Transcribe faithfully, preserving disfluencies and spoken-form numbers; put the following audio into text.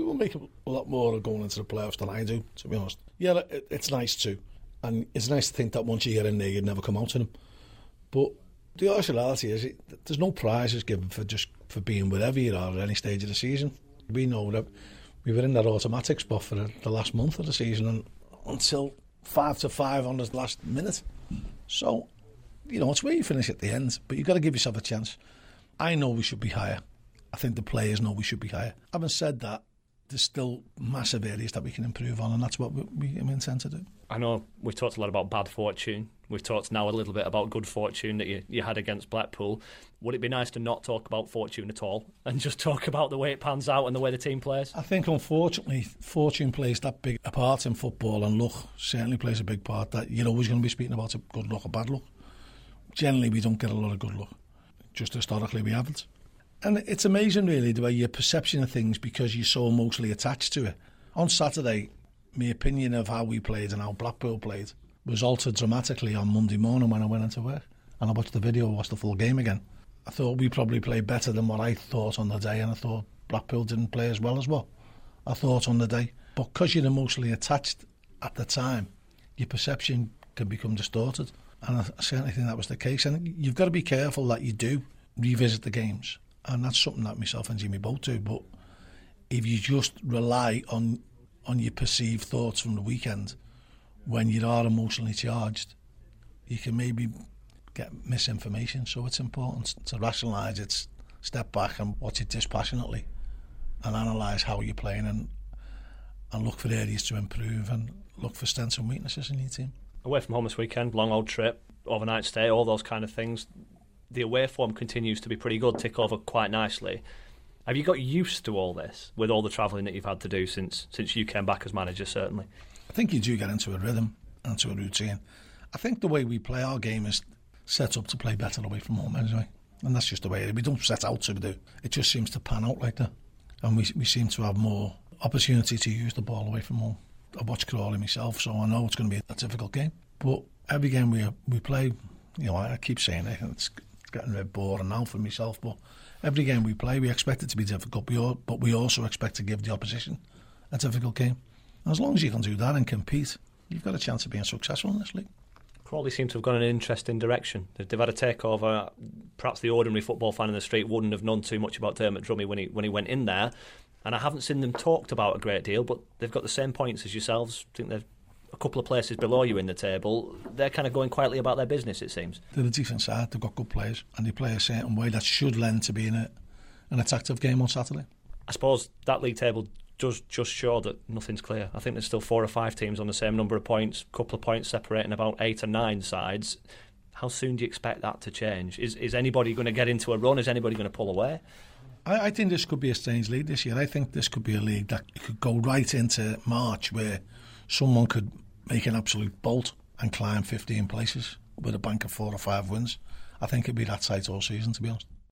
people make a lot more of going into the playoffs than I do, to be honest. Yeah, it, it's nice too. And it's nice to think that once you get in there, you'd never come out of them. But the honest reality is, it, there's no prizes given for just for being wherever you are at any stage of the season. We know that we were in that automatic spot for the, the last month of the season and until five to five on the last minute. So, you know, it's where you finish at the end, but you've got to give yourself a chance. I know we should be higher. I think the players know we should be higher. Having said that, there's still massive areas that we can improve on, and that's what we, we intend to do. I know we've talked a lot about bad fortune. We've talked now a little bit about good fortune that you, you had against Blackpool. Would it be nice to not talk about fortune at all and just talk about the way it pans out and the way the team plays? I think, unfortunately, fortune plays that big a part in football, and luck certainly plays a big part, that you're always going to be speaking about good luck or bad luck. Generally, we don't get a lot of good luck. Just historically, we haven't. And it's amazing, really, the way your perception of things, because you're so emotionally attached to it. On Saturday, my opinion of how we played and how Blackpool played was altered dramatically on Monday morning when I went into work. And I watched the video, watched the full game again. I thought we probably played better than what I thought on the day, and I thought Blackpool didn't play as well as well. I thought on the day. But because you're emotionally attached at the time, your perception can become distorted. And I certainly think that was the case. And you've got to be careful that you do revisit the games. And that's something that myself and Jimmy both do. But if you just rely on on your perceived thoughts from the weekend, when you are emotionally charged, you can maybe get misinformation. So it's important to rationalise it, step back and watch it dispassionately and analyse how you're playing, and and look for areas to improve and look for strengths and weaknesses in your team. Away from home this weekend, long old trip, overnight stay, all those kind of things. The away form continues to be pretty good, tick over quite nicely. Have you got used to all this with all the travelling that you've had to do since since you came back as manager, certainly? I think you do get into a rhythm, into a routine. I think the way we play our game is set up to play better away from home anyway. And that's just the way it is. We don't set out to do. It just seems to pan out like that. And we we seem to have more opportunity to use the ball away from home. I watch Crawley myself, so I know it's going to be a difficult game. But every game we we play, you know, I keep saying it, it's getting a bit boring now for myself, but every game we play, we expect it to be difficult, but we also expect to give the opposition a difficult game. And as long as you can do that and compete, you've got a chance of being successful in this league. Crawley seem to have gone in an interesting direction. They've had a takeover. Perhaps the ordinary football fan in the street wouldn't have known too much about Dermot Drummy when he when he went in there, and I haven't seen them talked about a great deal, but they've got the same points as yourselves. I think they've a couple of places below you in the table. They're kind of going quietly about their business, it seems. They're a decent side, they've got good players, and they play a certain way that should lend to being a, an attractive game on Saturday. I suppose that league table does just show that nothing's clear. I think there's still four or five teams on the same number of points, a couple of points separating about eight or nine sides. How soon do you expect that to change? Is is anybody going to get into a run? Is anybody going to pull away? I, I think this could be a strange league this year. I think this could be a league that could go right into March where someone could make an absolute bolt and climb fifteen places with a bank of four or five wins. I think it'd be that tight all season, to be honest.